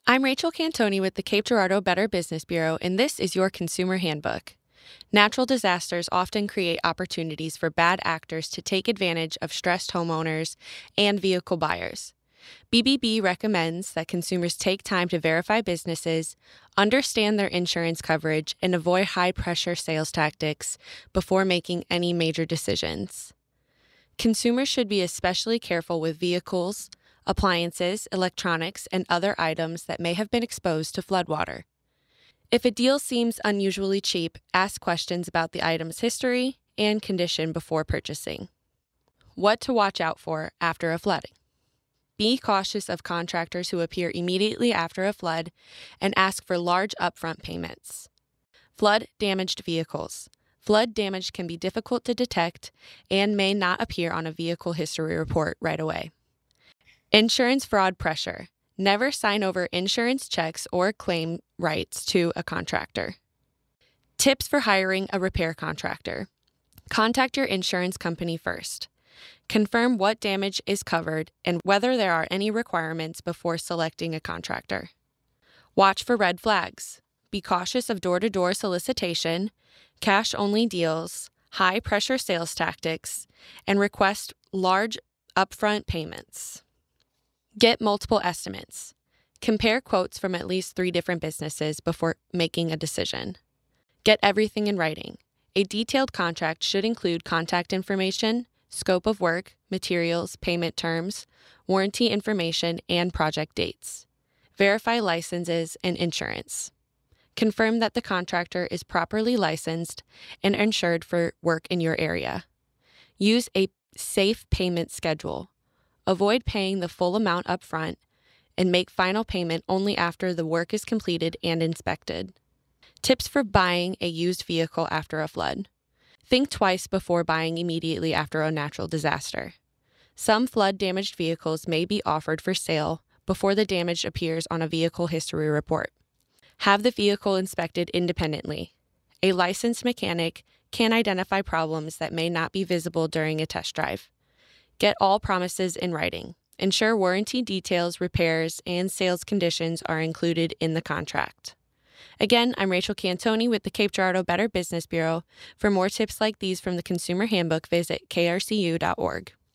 I'm Rachel Cantoni with the Cape Girardeau Better Business Bureau, and this is your Consumer Handbook. Natural disasters often create opportunities for bad actors to take advantage of stressed homeowners and vehicle buyers. BBB recommends that consumers take time to verify businesses, understand their insurance coverage, and avoid high-pressure sales tactics before making any major decisions. Consumers should be especially careful with vehicles, appliances, electronics, and other items that may have been exposed to floodwater. If a deal seems unusually cheap, ask questions about the item's history and condition before purchasing. What to watch out for after a flooding. Be cautious of contractors who appear immediately after a flood and ask for large upfront payments. Flood-damaged vehicles. Flood damage can be difficult to detect and may not appear on a vehicle history report right away. Insurance fraud pressure. Never sign over insurance checks or claim rights to a contractor. Tips for hiring a repair contractor. Contact your insurance company first. Confirm what damage is covered and whether there are any requirements before selecting a contractor. Watch for red flags. Be cautious of door-to-door solicitation, cash-only deals, high-pressure sales tactics, and request large upfront payments. Get multiple estimates. Compare quotes from at least 3 different businesses before making a decision. Get everything in writing. A detailed contract should include contact information, scope of work, materials, payment terms, warranty information, and project dates. Verify licenses and insurance. Confirm that the contractor is properly licensed and insured for work in your area. Use a safe payment schedule. Avoid paying the full amount up front and make final payment only after the work is completed and inspected. Tips for buying a used vehicle after a flood. Think twice before buying immediately after a natural disaster. Some flood-damaged vehicles may be offered for sale before the damage appears on a vehicle history report. Have the vehicle inspected independently. A licensed mechanic can identify problems that may not be visible during a test drive. Get all promises in writing. Ensure warranty details, repairs, and sales conditions are included in the contract. Again, I'm Rachel Cantoni with the Cape Girardeau Better Business Bureau. For more tips like these from the Consumer Handbook, visit krcu.org.